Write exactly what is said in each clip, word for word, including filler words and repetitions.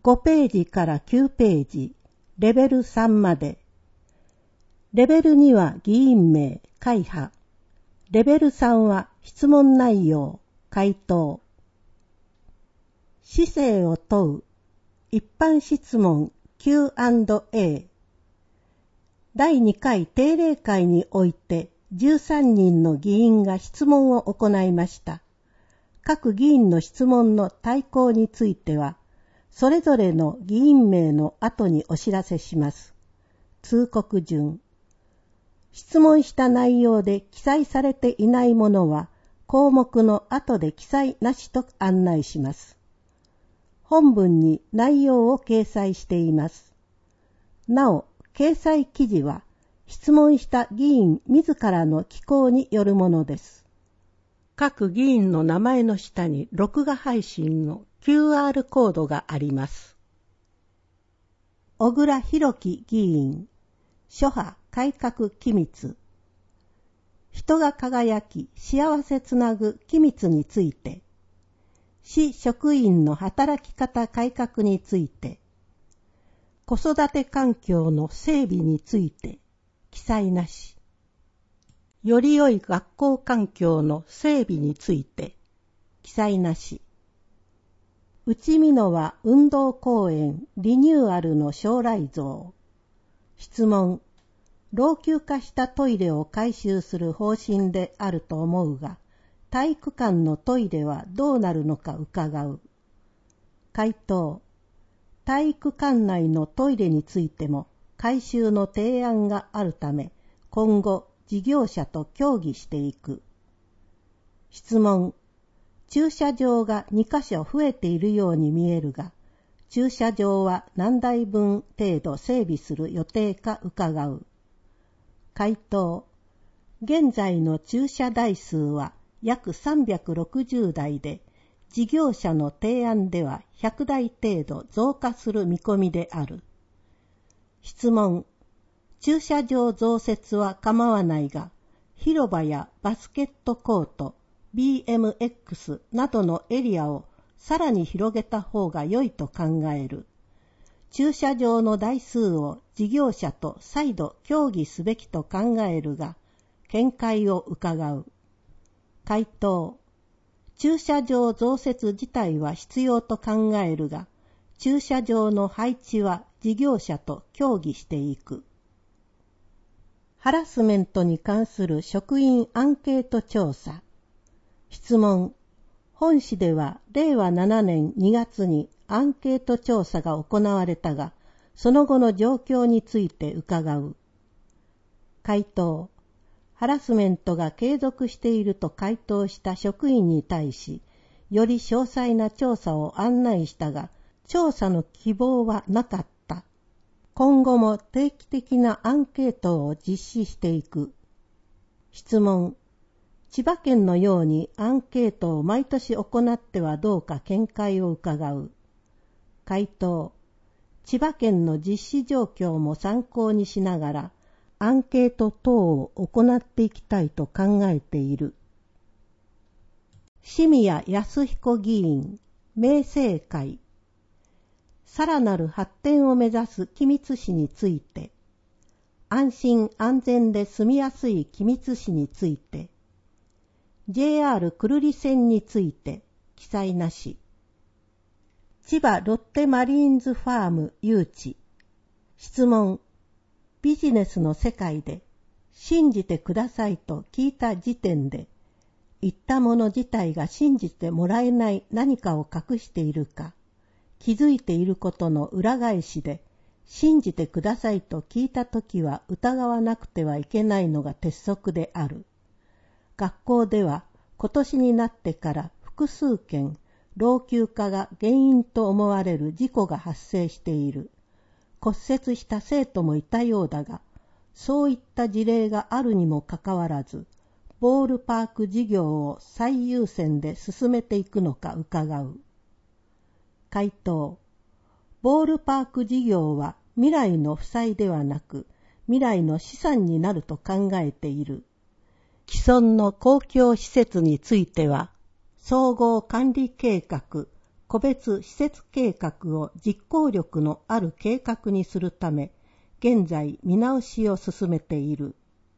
ごページからきゅうページ、レベルさんまで。レベルには議員名、会派。レベルさんは質問内容、回答。市政を問う、一般質問 キューアンドエー。だいにかい定例会においてじゅうさんにんの議員が質問を行いました。各議員の質問の対抗については、それぞれの議員名の後にお知らせします。通告順。質問した内容で記載されていないものは、項目の後で記載なしと案内します。本文に内容を掲載しています。なお、掲載記事は、質問した議員自らの寄稿によるものです。各議員の名前の下に録画配信の キューアール コードがあります。小倉弘樹議員、諸派改革機密。人が輝き、幸せつなぐ機密について、市職員の働き方改革について、子育て環境の整備について、記載なし。より良い学校環境の整備について、記載なし。内美濃は運動公園リニューアルの将来像。質問。老朽化したトイレを改修する方針であると思うが、体育館のトイレはどうなるのか伺う。回答。体育館内のトイレについても改修の提案があるため、今後事業者と協議していく。質問。駐車場がにかしょ増えているように見えるが、駐車場は何台分程度整備する予定か伺う。回答。現在の駐車台数は約さんびゃくろくじゅうだいで、事業者の提案ではひゃくだい程度増加する見込みである。質問。駐車場増設は構わないが、広場やバスケットコート、ビーエムエックス などのエリアをさらに広げた方が良いと考える。駐車場の台数を事業者と再度協議すべきと考えるが、見解を伺う。回答。駐車場増設自体は必要と考えるが、駐車場の配置は事業者と協議していく。ハラスメントに関する職員アンケート調査。質問。本市ではれいわななねんにがつにアンケート調査が行われたが、その後の状況について伺う。回答。ハラスメントが継続していると回答した職員に対し、より詳細な調査を案内したが、調査の希望はなかった。今後も定期的なアンケートを実施していく。質問。千葉県のようにアンケートを毎年行ってはどうか見解を伺う。回答。千葉県の実施状況も参考にしながら、アンケート等を行っていきたいと考えている。清宮康彦議員、明政会。さらなる発展を目指す君津市について、安心安全で住みやすい君津市について、ジェイアール 久留里線について記載なし。千葉ロッテマリーンズファーム誘致。質問。ビジネスの世界で信じてくださいと聞いた時点で、言ったもの自体が信じてもらえない何かを隠しているか、気づいていることの裏返しで、信じてくださいと聞いたときは疑わなくてはいけないのが鉄則である。学校では今年になってから複数件老朽化が原因と思われる事故が発生している。骨折した生徒もいたようだが、そういった事例があるにもかかわらず、ボールパーク事業を最優先で進めていくのか伺う。回答。ボールパーク事業は未来の負債ではなく、未来の資産になると考えている。既存の公共施設については、総合管理計画、 個別施設計画を実行力のある計画にするため、現在見直しを進めている。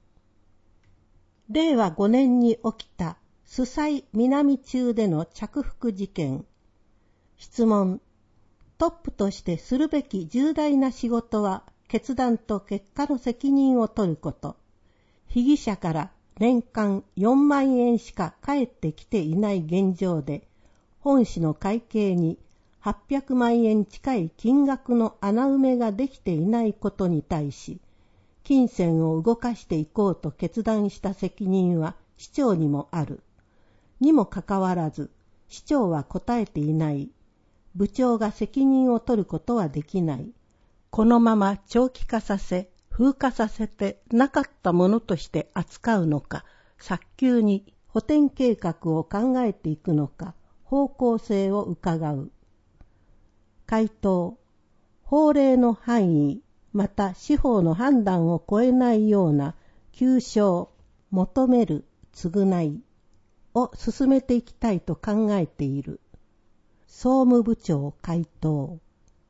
れいわごねんに起きた須西南中での着服事件。質問。トップとしてするべき重大な仕事は決断と結果の責任を取ること。被疑者から年間よんまんえんしか返ってきていない現状で、本市の会計にはっぴゃくまんえん近い金額の穴埋めができていないことに対し、金銭を動かしていこうと決断した責任は市長にもある。にもかかわらず、市長は答えていない。部長が責任を取ることはできない。このまま長期化させ、風化させてなかったものとして扱うのか、早急に補填計画を考えていくのか、方向性を伺う。回答。法令の範囲、また司法の判断を超えないような求償、求める、償いを進めていきたいと考えている。総務部長回答。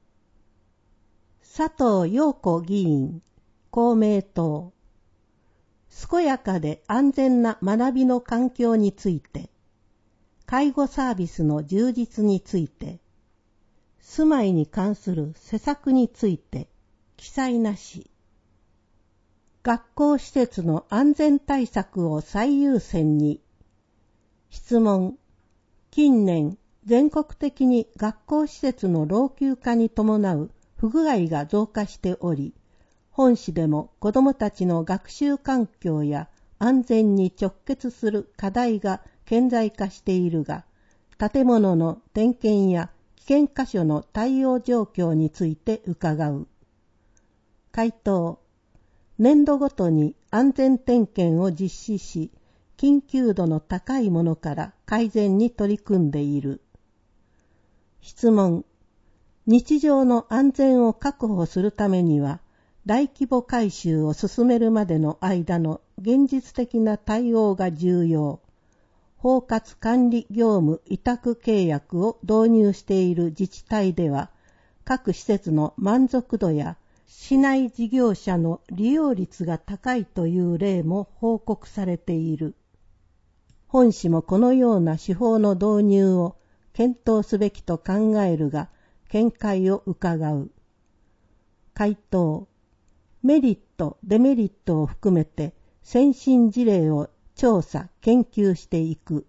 佐藤陽子議員、公明党。健やかで安全な学びの環境について、介護サービスの充実について、住まいに関する施策について、記載なし。学校施設の安全対策を最優先に。質問。近年、全国的に学校施設の老朽化に伴う不具合が増加しており、本市でも子どもたちの学習環境や安全に直結する課題が顕在化しているが、建物の点検や危険箇所の対応状況について伺う。回答。年度ごとに安全点検を実施し、緊急度の高いものから改善に取り組んでいる。質問。日常の安全を確保するためには、大規模改修を進めるまでの間の現実的な対応が重要。包括管理業務委託契約を導入している自治体では、各施設の満足度や市内事業者の利用率が高いという例も報告されている。本市もこのような手法の導入を検討すべきと考えるが、見解を伺う。回答。メリット、デメリットを含めて先進事例を調査、研究していく。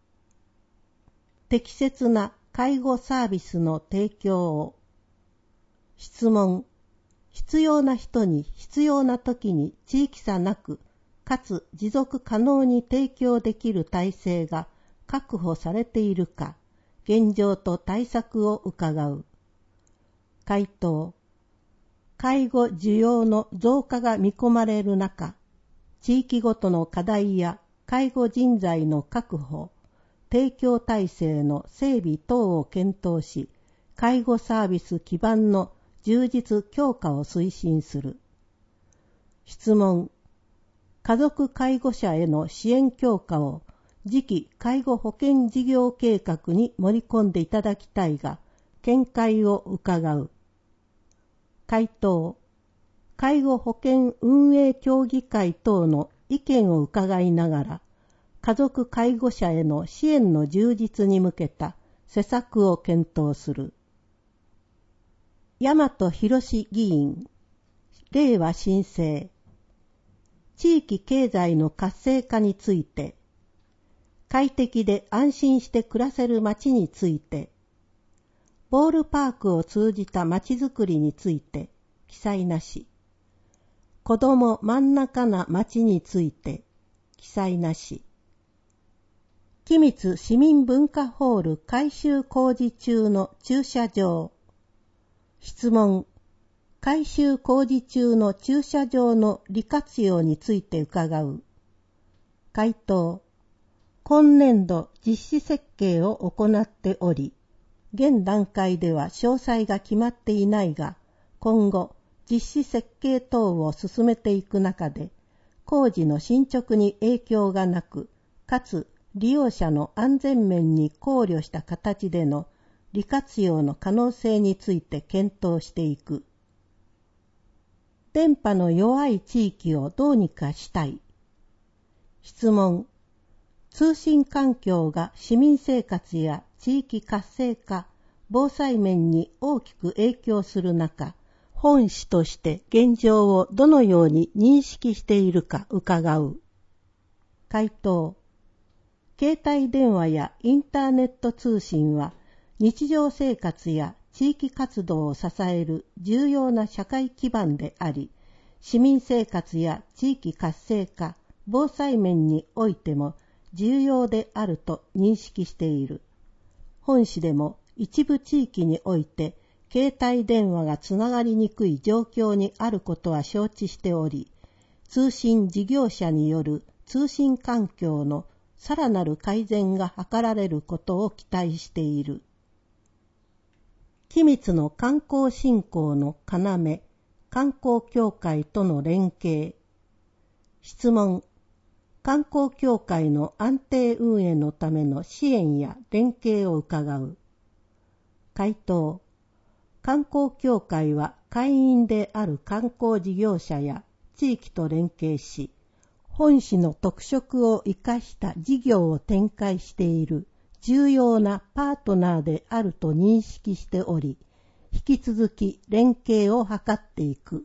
適切な介護サービスの提供を。質問。必要な人に必要な時に地域差なく、かつ持続可能に提供できる体制が確保されているか、現状と対策を伺う。回答。介護需要の増加が見込まれる中、地域ごとの課題や介護人材の確保、提供体制の整備等を検討し、介護サービス基盤の充実強化を推進する。質問。家族介護者への支援強化を次期介護保険事業計画に盛り込んでいただきたいが、見解を伺う。回答。介護保険運営協議会等の意見を伺いながら、家族介護者への支援の充実に向けた施策を検討する。大和博史議員、令和新生。地域経済の活性化について、快適で安心して暮らせる街について、ボールパークを通じた街づくりについて、記載なし。子ども真ん中な街について、記載なし。君津市民文化ホール改修工事中の駐車場。質問。改修工事中の駐車場の利活用について伺う。回答。今年度実施設計を行っており、現段階では詳細が決まっていないが、今後実施設計等を進めていく中で、工事の進捗に影響がなく、かつ利用者の安全面に考慮した形での利活用の可能性について検討していく。電波の弱い地域をどうにかしたい。質問。通信環境が市民生活や地域活性化、防災面に大きく影響する中、本市として現状をどのように認識しているか伺う。回答。携帯電話やインターネット通信は日常生活や地域活動を支える重要な社会基盤であり、市民生活や地域活性化、防災面においても重要であると認識している。本市でも一部地域において携帯電話がつながりにくい状況にあることは承知しており、通信事業者による通信環境のさらなる改善が図られることを期待している。君津の観光振興の要、観光協会との連携。質問。観光協会の安定運営のための支援や連携を伺う。回答。観光協会は会員である観光事業者や地域と連携し、本市の特色を生かした事業を展開している重要なパートナーであると認識しており、引き続き連携を図っていく。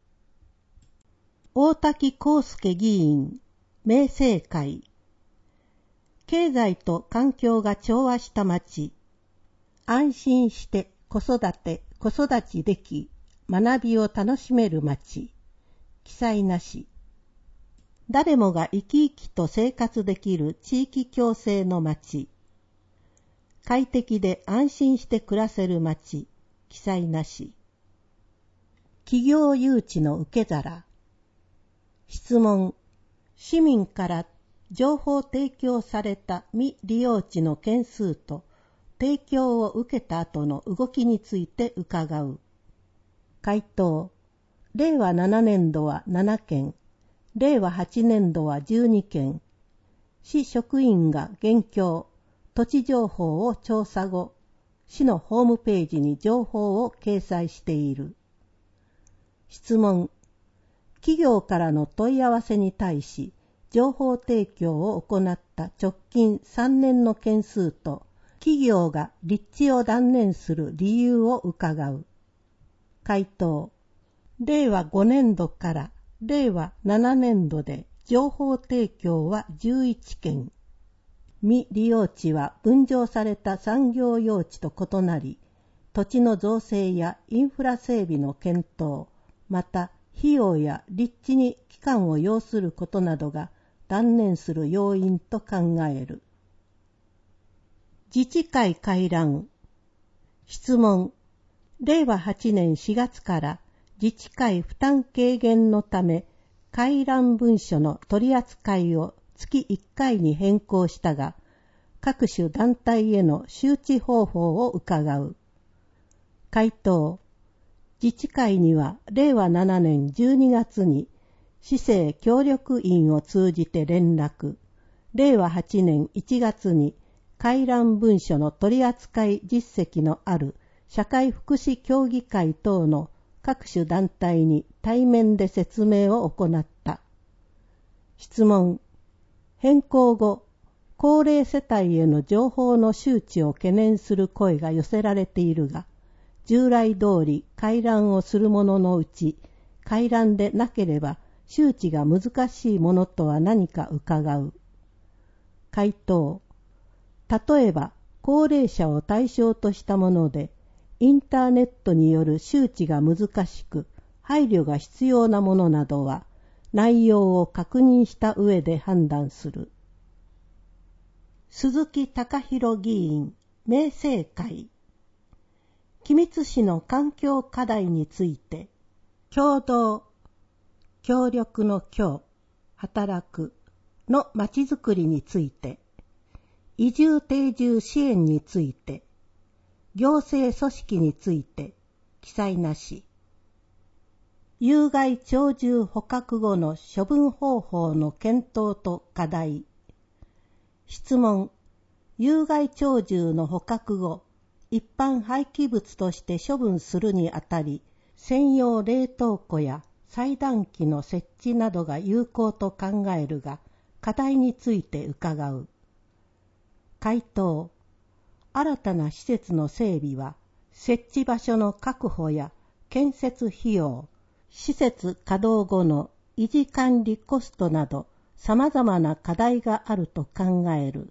大滝康介議員、明生会。経済と環境が調和した町。安心して子育て、子育ちでき、学びを楽しめる町。記載なし。誰もが生き生きと生活できる地域共生の町。快適で安心して暮らせる町。記載なし。企業誘致の受け皿。質問。市民から情報提供された未利用地の件数と提供を受けた後の動きについて伺う。回答。れいわななねんどはななけん、れいわはちねんどはじゅうにけん、市職員が現況、土地情報を調査後、市のホームページに情報を掲載している。質問。企業からの問い合わせに対し、情報提供を行った直近さんねんの件数と、企業が立地を断念する理由を伺う。回答。れいわごねんどかられいわななねんどで情報提供はじゅういっけん。未利用地は分譲された産業用地と異なり、土地の造成やインフラ整備の検討、また費用や立地に期間を要することなどが断念する要因と考える。自治会回覧。質問。れいわはちねんしがつから自治会負担軽減のため、回覧文書の取り扱いを月いっかいに変更したが、各種団体への周知方法を伺う。回答。自治会にはれいわななねんじゅうにがつに市政協力員を通じて連絡、れいわはちねんいちがつに回覧文書の取り扱い実績のある社会福祉協議会等の各種団体に対面で説明を行った。質問。変更後、高齢世帯への情報の周知を懸念する声が寄せられているが、従来通り回覧をするもののうち、回覧でなければ周知が難しいものとは何か伺う。回答。例えば、高齢者を対象としたもので、インターネットによる周知が難しく、配慮が必要なものなどは、内容を確認した上で判断する。鈴木貴弘議員、明生会。君津市の環境課題について、共同、協力の協、働くのまちづくりについて、移住定住支援について、行政組織について、記載なし。有害鳥獣捕獲後の処分方法の検討と課題。質問。有害鳥獣の捕獲後、 一般廃棄物として処分するにあたり、専用冷凍庫や裁断機の設置などが有効と考えるが、課題について伺う。回答。新たな施設の整備は、設置場所の確保や建設費用、施設稼働後の維持管理コストなど、様々な課題があると考える。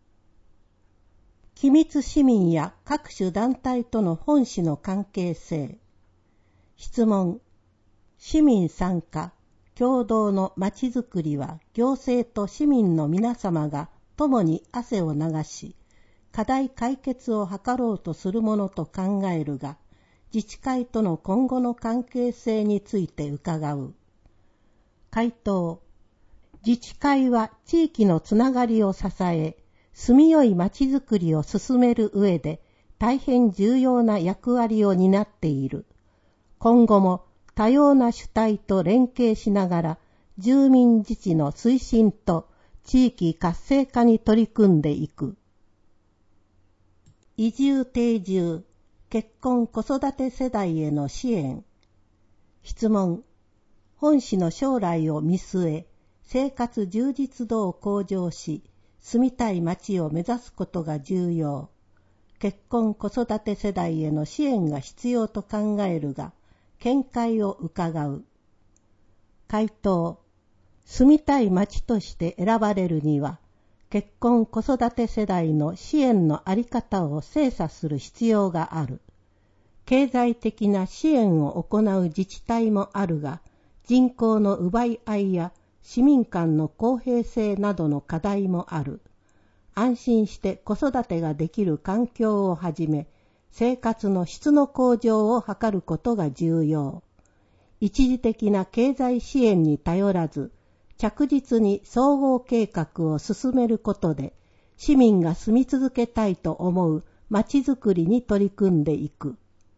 機密市民や各種団体との本市の関係性。質問。市民参加、共同のまちづくりは行政と市民の皆様が共に汗を流し、課題解決を図ろうとするものと考えるが、自治会との今後の関係性について伺う。回答。自治会は地域のつながりを支え、住みよいまちづくりを進める上で大変重要な役割を担っている。今後も多様な主体と連携しながら、住民自治の推進と地域活性化に取り組んでいく。移住定住、結婚子育て世代への支援。質問。本市の将来を見据え、生活充実度を向上し、住みたい町を目指すことが重要。結婚子育て世代への支援が必要と考えるが、見解を伺う。回答。住みたい町として選ばれるには、結婚子育て世代の支援の在り方を精査する必要がある。経済的な支援を行う自治体もあるが、人口の奪い合いや市民間の公平性などの課題もある。安心して子育てができる環境をはじめ、生活の質の向上を図ることが重要。一時的な経済支援に頼らず、着実に総合計画を進めることで、市民が住み続けたいと思うまちづくりに取り組んでいく。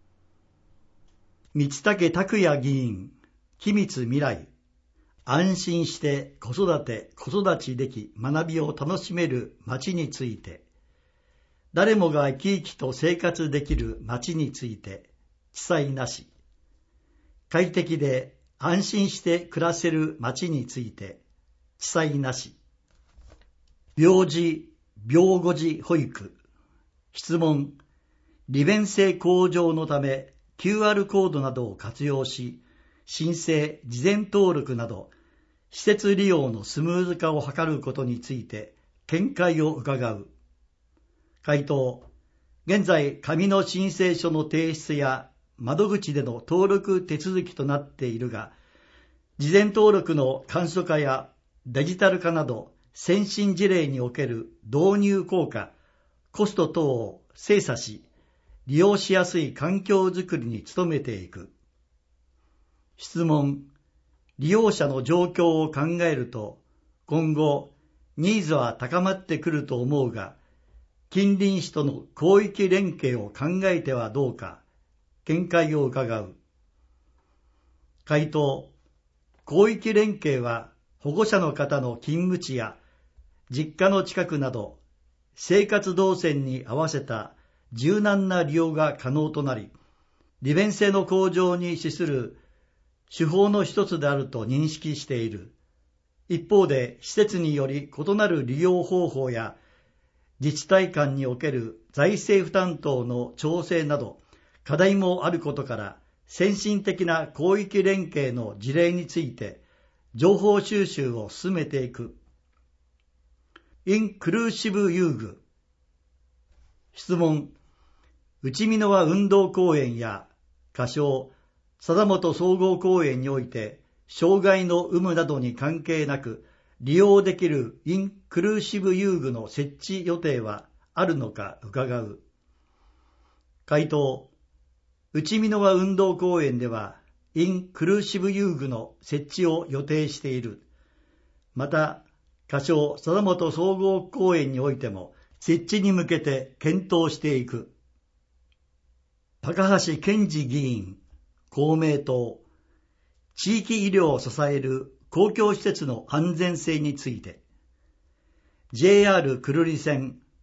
道武拓也議員、機密未来、安心して子育て、子育ちでき学びを楽しめる町について、誰もが生き生きと生活できる町について、地裁なし、快適で安心して暮らせる町について、地裁なし、病児、病後児保育、質問、利便性向上のため キューアール コードなどを活用し、申請、事前登録など、施設利用のスムーズ化を図ることについて、見解を伺う。回答。現在、紙の申請書の提出や窓口での登録手続きとなっているが、事前登録の簡素化やデジタル化など、先進事例における導入効果、コスト等を精査し、利用しやすい環境づくりに努めていく。質問。利用者の状況を考えると、今後、ニーズは高まってくると思うが、近隣市との広域連携を考えてはどうか、見解を伺う。回答。広域連携は、保護者の方の勤務地や実家の近くなど、生活動線に合わせた柔軟な利用が可能となり、利便性の向上に資する手法の一つであると認識している。一方で、施設により異なる利用方法や自治体間における財政負担等の調整など課題もあることから、先進的な広域連携の事例について情報収集を進めていく。インクルーシブ遊具。質問。内美濃輪運動公園や仮称貞本総合公園において、障害の有無などに関係なく利用できるインクルーシブ遊具の設置予定はあるのか伺う。回答。内美濃輪運動公園ではインクルーシブ遊具の設置を予定している。また、仮称貞本総合公園においても設置に向けて検討していく。高橋健二議員、公明党、地域医療を支える公共施設の安全性について、ジェイアール 久留里線、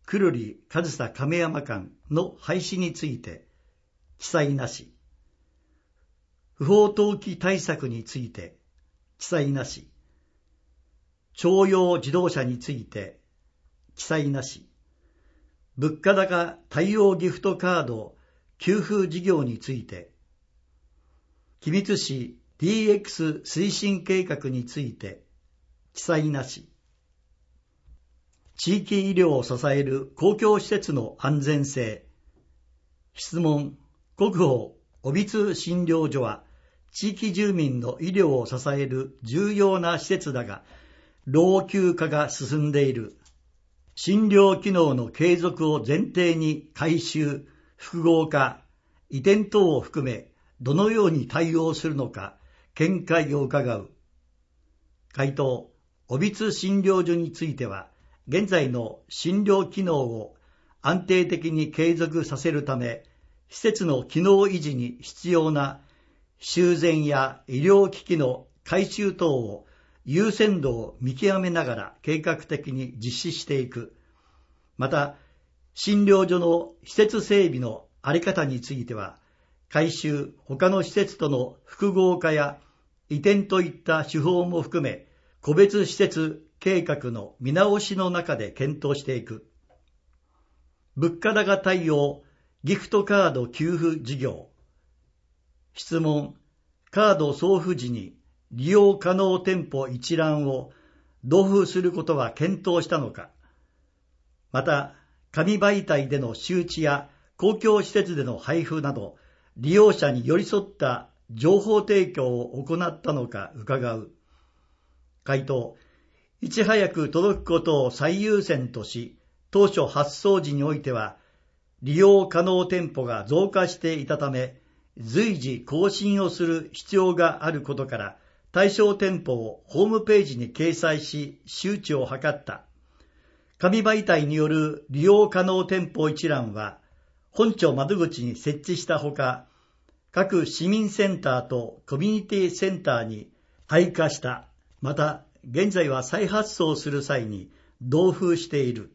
久留里上総亀山間の廃止について記載なし。不法投棄対策について記載なし。徴用自動車について記載なし。物価高対応ギフトカード給付事業について、君津市 ディーエックス 推進計画について記載なし。地域医療を支える公共施設の安全性。質問、国保帯津診療所は地域住民の医療を支える重要な施設だが、老朽化が進んでいる。診療機能の継続を前提に改修、複合化、移転等を含めどのように対応するのか見解を伺う。回答、帯津診療所については現在の診療機能を安定的に継続させるため、施設の機能維持に必要な修繕や医療機器の改修等を優先度を見極めながら計画的に実施していく。また、診療所の施設整備の在り方については、改修、他の施設との複合化や移転といった手法も含め、個別施設計画の見直しの中で検討していく。物価高対応ギフトカード給付事業。質問、カード送付時に利用可能店舗一覧を同封することは検討したのか。また、紙媒体での周知や公共施設での配布など、利用者に寄り添った情報提供を行ったのか伺う。回答、いち早く届くことを最優先とし、当初発送時においては、利用可能店舗が増加していたため、随時更新をする必要があることから、対象店舗をホームページに掲載し、周知を図った。紙媒体による利用可能店舗一覧は、本庁窓口に設置したほか、各市民センターとコミュニティセンターに配下した。また、現在は再発送する際に同封している。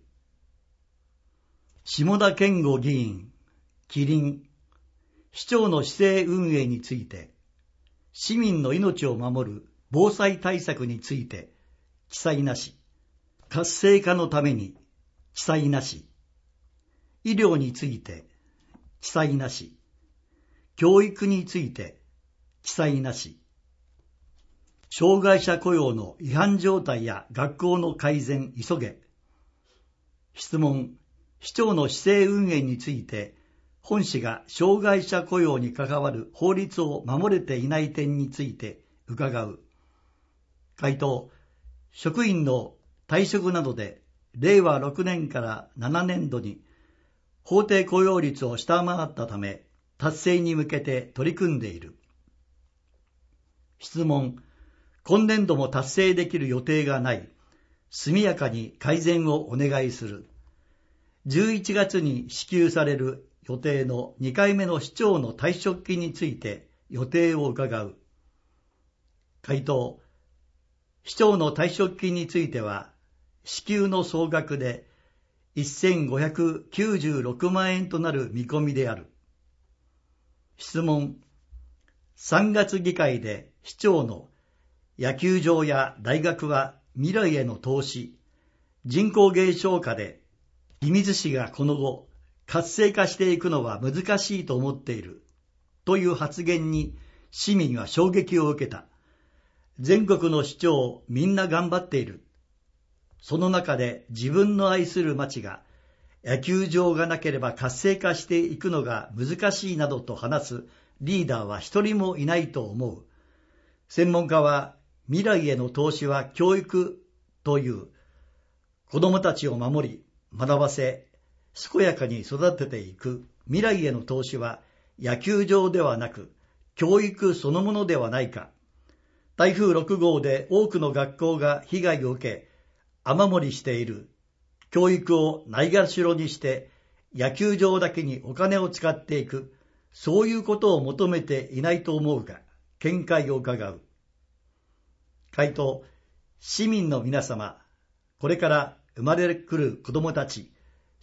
下田健吾議員、キリン、市長の市政運営について、市民の命を守る防災対策について記載なし。活性化のために記載なし。医療について記載なし。教育について記載なし。障害者雇用の違反状態や学校の改善急げ。質問、市長の市政運営について、本市が障害者雇用に関わる法律を守れていない点について伺う。回答、職員の退職などで、れいわろくねんからななねんどに法定雇用率を下回ったため、達成に向けて取り組んでいる。質問、今年度も達成できる予定がない。速やかに改善をお願いする。じゅういちがつに支給される予定のにかいめの市長の退職金について予定を伺う。回答、市長の退職金については、支給の総額でせんごひゃくきゅうじゅうろくまんえんとなる見込みである。質問、さんがつ議会で市長の野球場や大学は未来への投資、人口減少下で射水市がこの後活性化していくのは難しいと思っているという発言に市民は衝撃を受けた。全国の市長みんな頑張っている。その中で自分の愛する町が野球場がなければ活性化していくのが難しいなどと話すリーダーは一人もいないと思う。専門家は未来への投資は教育という子どもたちを守り学ばせ健やかに育てていく未来への投資は野球場ではなく教育そのものではないか。台風ろくごうで多くの学校が被害を受け雨漏りしている。教育をないがしろにして野球場だけにお金を使っていく、そういうことを求めていないと思うが、見解を伺う。回答、市民の皆様、これから生まれてくる子どもたち、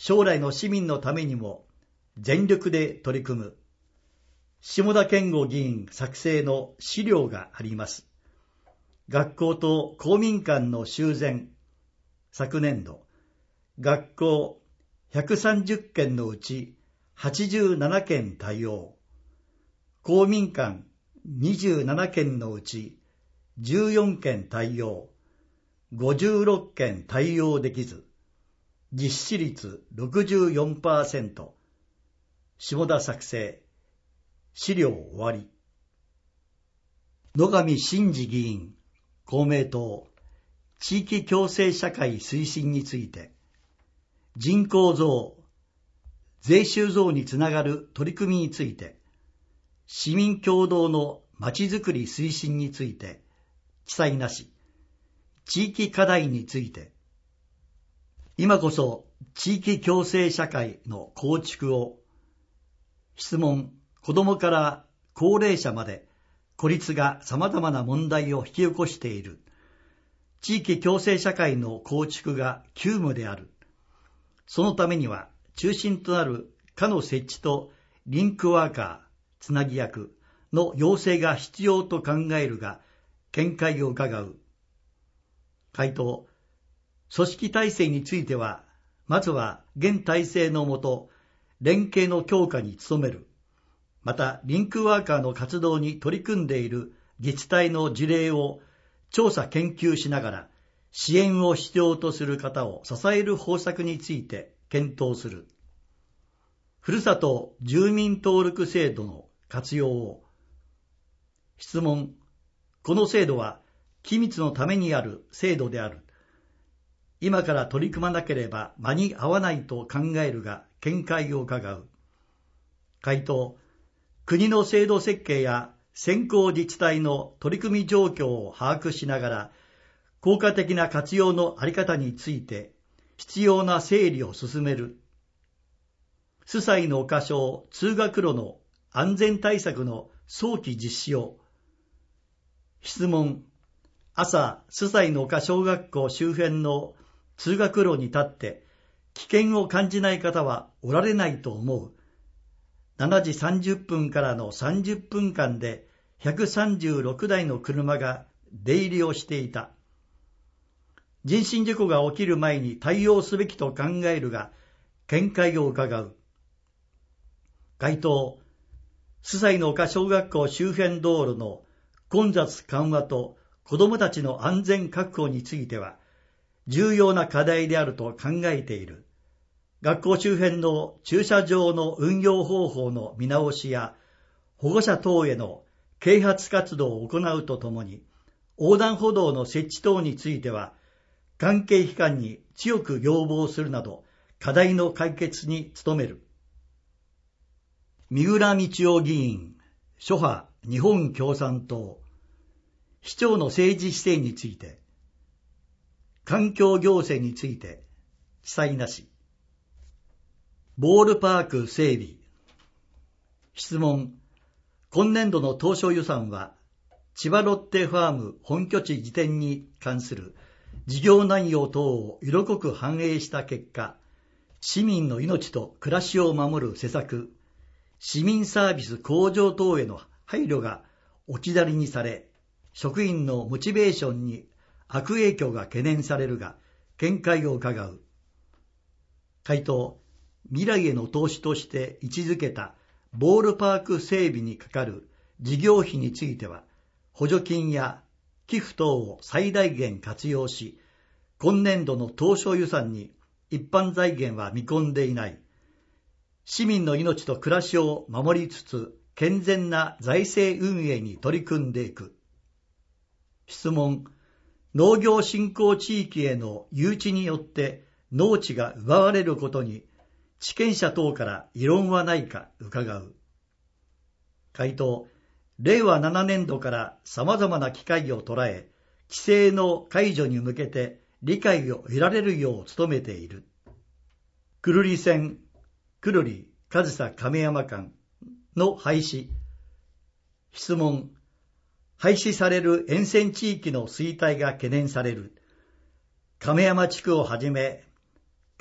将来の市民のためにも全力で取り組む下田健吾議員作成の資料があります。学校と公民館の修繕、昨年度、学校ひゃくさんじゅっけんのうちはちじゅうななけん対応、公民館にじゅうななけんのうちじゅうよんけん対応、ごじゅうろっけん対応できず、実施率 ろくじゅうよんパーセント、下田作成、資料終わり。野上伸二議員、公明党、地域共生社会推進について、人口増、税収増につながる取り組みについて、市民共同のまちづくり推進について、記載なし、地域課題について、今こそ地域共生社会の構築を、質問、子どもから高齢者まで孤立が様々な問題を引き起こしている。地域共生社会の構築が急務である。そのためには中心となる課の設置とリンクワーカー、つなぎ役の要請が必要と考えるが、見解を伺う。回答、組織体制については、まずは現体制のもと、連携の強化に努める。また、リンクワーカーの活動に取り組んでいる自治体の事例を調査研究しながら、支援を必要とする方を支える方策について検討する。ふるさと住民登録制度の活用を。質問、この制度は機密のためにある制度である。今から取り組まなければ間に合わないと考えるが、見解を伺う。回答、国の制度設計や先行自治体の取り組み状況を把握しながら、効果的な活用のあり方について必要な整理を進める。司祭の丘小通学路の安全対策の早期実施を。質問、朝、司祭の丘小学校周辺の通学路に立って危険を感じない方はおられないと思う。しちじさんじゅっぷんからのさんじゅっぷんかんでひゃくさんじゅうろくだいの車が出入りをしていた。人身事故が起きる前に対応すべきと考えるが、見解を伺う。回答、司祭の丘小学校周辺道路の混雑緩和と子どもたちの安全確保については、重要な課題であると考えている。学校周辺の駐車場の運用方法の見直しや、保護者等への啓発活動を行うとともに、横断歩道の設置等については、関係機関に強く要望するなど、課題の解決に努める。三浦道夫議員、諸派日本共産党、市長の政治姿勢について、環境行政について、記載なし。ボールパーク整備。質問、今年度の当初予算は、千葉ロッテファーム本拠地移転に関する事業内容等を色濃く反映した結果、市民の命と暮らしを守る施策、市民サービス向上等への配慮が置き去りにされ、職員のモチベーションに悪影響が懸念されるが、見解を伺う。回答、未来への投資として位置づけたボールパーク整備にかかる事業費については、補助金や寄付等を最大限活用し、今年度の当初予算に一般財源は見込んでいない。市民の命と暮らしを守りつつ、健全な財政運営に取り組んでいく。質問、農業振興地域への誘致によって農地が奪われることに、地権者等から異論はないか伺う。回答、れいわななねんどから様々な機会を捉え、規制の解除に向けて理解を得られるよう努めている。久留里線、久留里上総亀山間の廃止。質問、廃止される沿線地域の衰退が懸念される。亀山地区をはじめ、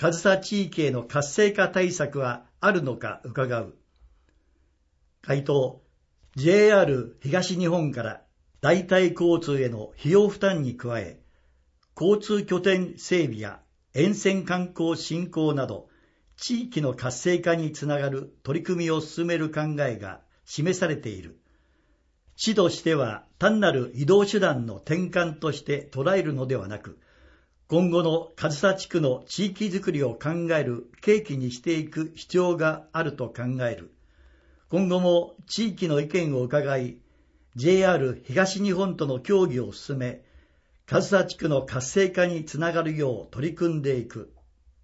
上総地域への活性化対策はあるのか伺う。回答、ジェイアール 東日本から代替交通への費用負担に加え、交通拠点整備や沿線観光振興など、地域の活性化につながる取り組みを進める考えが示されている。市としては単なる移動手段の転換として捉えるのではなく、今後の上総地区の地域づくりを考える契機にしていく必要があると考える。今後も地域の意見を伺い、ジェイアール 東日本との協議を進め、上総地区の活性化につながるよう取り組んでいく。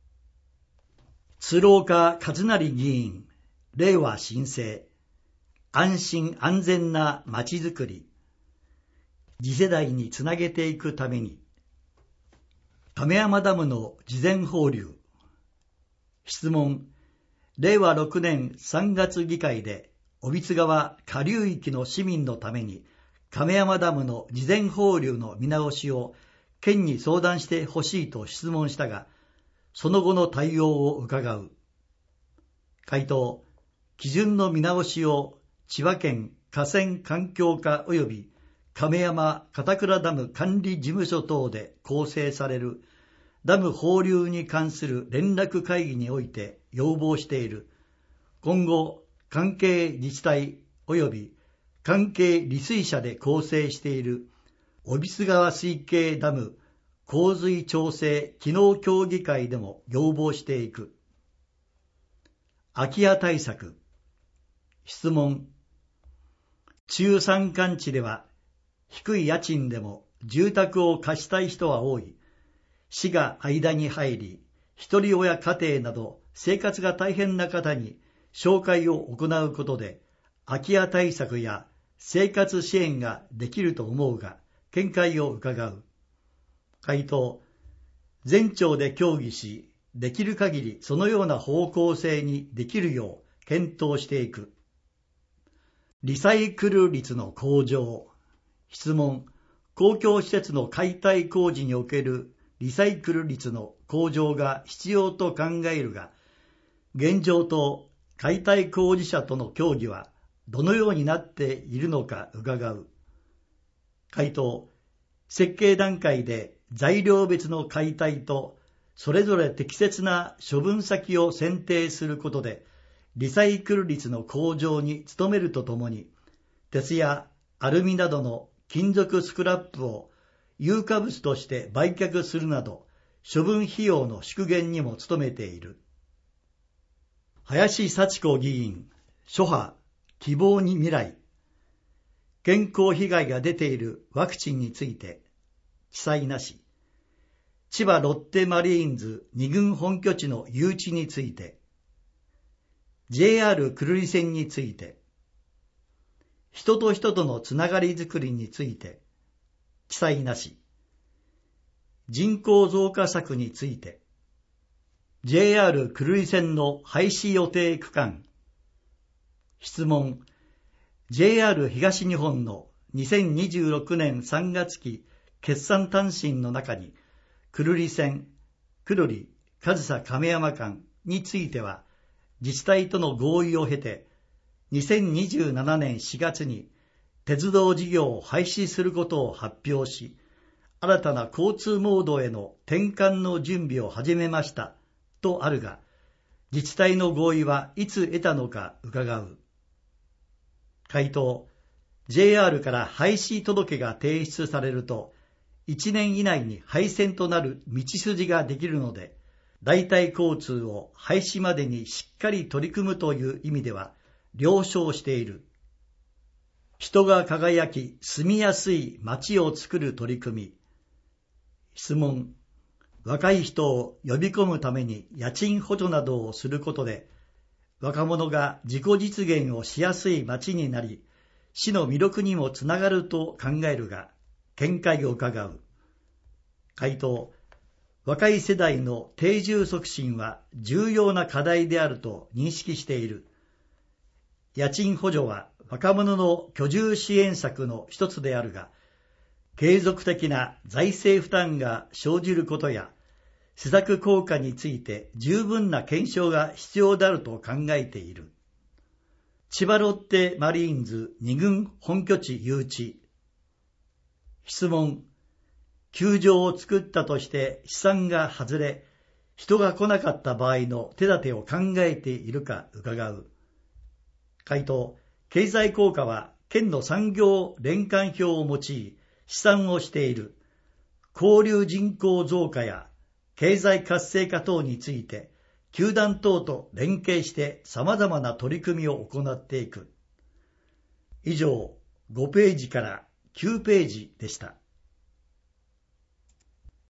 鶴岡和成議員、令和新生、安心安全なまちづくり、次世代につなげていくために、亀山ダムの事前放流。質問、れいわろくねんさんがつ議会で、小櫃川下流域の市民のために、亀山ダムの事前放流の見直しを県に相談してほしいと質問したが、その後の対応を伺う。回答、基準の見直しを千葉県河川環境課及び亀山片倉ダム管理事務所等で構成されるダム放流に関する連絡会議において要望している。今後、関係自治体及び関係利水者で構成している小櫃川水系ダム洪水調整機能協議会でも要望していく。空き家対策。質問、中山間地では低い家賃でも住宅を貸したい人は多い。市が間に入り、一人親家庭など生活が大変な方に紹介を行うことで空き家対策や生活支援ができると思うが、見解を伺う。回答、全庁で協議し、できる限りそのような方向性にできるよう検討していく。リサイクル率の向上。質問、公共施設の解体工事におけるリサイクル率の向上が必要と考えるが、現状と解体工事者との協議はどのようになっているのか伺う。回答、設計段階で材料別の解体とそれぞれ適切な処分先を選定することでリサイクル率の向上に努めるとともに、鉄やアルミなどの金属スクラップを有価物として売却するなど処分費用の縮減にも努めている。林幸子議員、諸派希望に未来。健康被害が出ているワクチンについて、記載なし。千葉ロッテマリーンズに軍本拠地の誘致について、ジェイアール 久留里線について、人と人とのつながりづくりについて、記載なし。人口増加策について、ジェイアール 久留里線の廃止予定区間。質問、ジェイアール 東日本のにせんにじゅうろくねんさんがつ期決算短信の中に、久留里線、久留里上総亀山間については、自治体との合意を経て、にせんにじゅうななねんしがつに鉄道事業を廃止することを発表し、新たな交通モードへの転換の準備を始めましたとあるが、自治体の合意はいつ得たのか伺う。回答、ジェイアール から廃止届が提出されると、いちねん以内に廃線となる道筋ができるので、代替交通を廃止までにしっかり取り組むという意味では了承している。人が輝き住みやすい街を作る取り組み。質問、若い人を呼び込むために家賃補助などをすることで、若者が自己実現をしやすい街になり、市の魅力にもつながると考えるが、見解を伺う。回答、若い世代の定住促進は重要な課題であると認識している。家賃補助は若者の居住支援策の一つであるが、継続的な財政負担が生じることや、 施策効果について十分な検証が必要であると考えている。千葉ロッテマリーンズに軍本拠地誘致。質問。球場を作ったとして試算が外れ、人が来なかった場合の手立てを考えているか伺う。回答。経済効果は県の産業連関表を用い試算をしている。交流人口増加や経済活性化等について、球団等と連携して様々な取り組みを行っていく。以上、ごページからきゅうページでした。